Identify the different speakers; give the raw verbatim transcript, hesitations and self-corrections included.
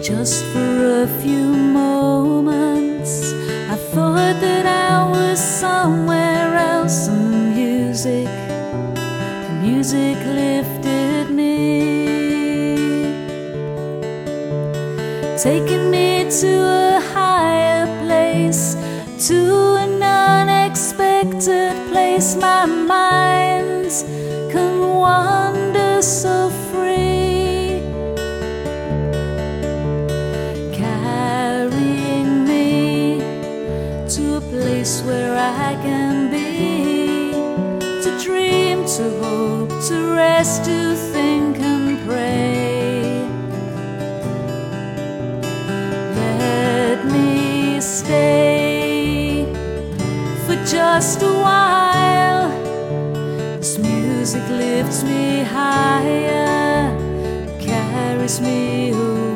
Speaker 1: Just for a few moments, I thought that I was somewhere else, and the music, the music lifted me, taking me to a higher place, to an unexpected place. My mind can wander so free, carrying me to a place where I can be, to dream, to hope, to rest, to think and pray. Let me stay for just a while. This music lifts me higher, carries me away.